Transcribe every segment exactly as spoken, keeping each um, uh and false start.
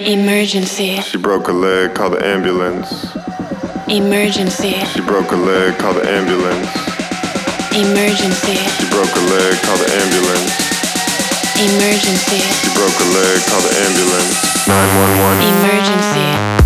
Emergency. She broke her leg, call the ambulance. Emergency. She broke her leg, call the ambulance. Emergency. She broke her leg, call the ambulance. Emergency. She broke her leg, call the ambulance. nine one one. Emergency.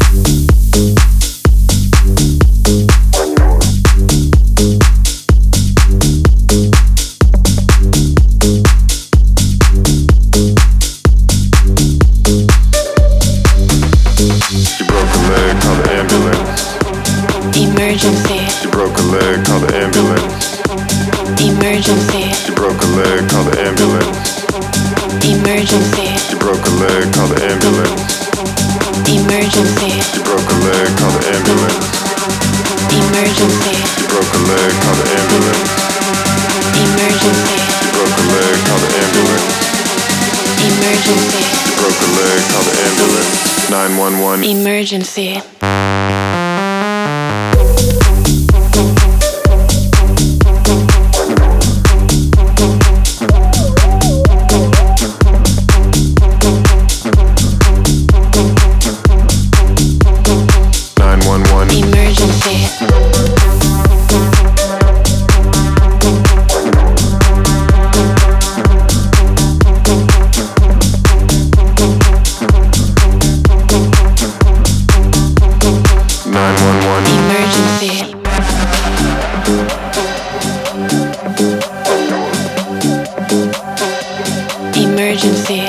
Emergency. She broke her leg, call the ambulance. Emergency. She broke her leg, call the ambulance. Emergency. She broke her leg, call the ambulance. Emergency. She broke her leg, call the ambulance. Emergency. She broke her leg, call the ambulance. Emergency. She broke her leg, call the ambulance. Emergency. She broke her leg, call the ambulance. nine one one. Emergency. Emergency.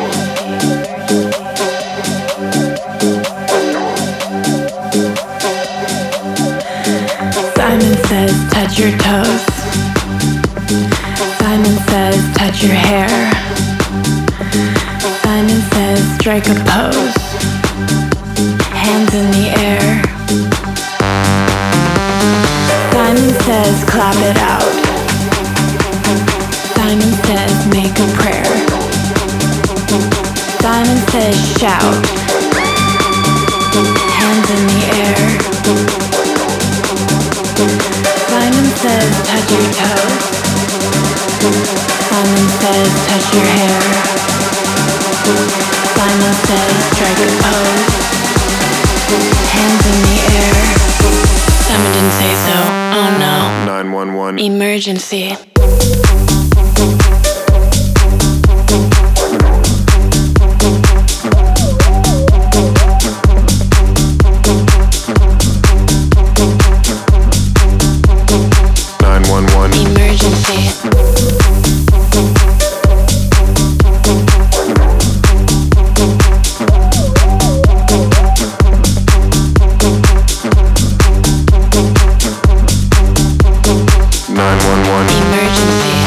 Simon says, touch your toes. Simon says, touch your hair. Simon says, strike a pose. Hands in the air. Simon says, clap it out. Simon says, make a prayer. Simon says, shout. Hands in the air. Simon says, touch your toes. Simon says, touch your hair. Simon says, strike a pose. Hands in the air. Simon didn't say so. Oh no. nine one one. Emergency. nine one one. Emergency.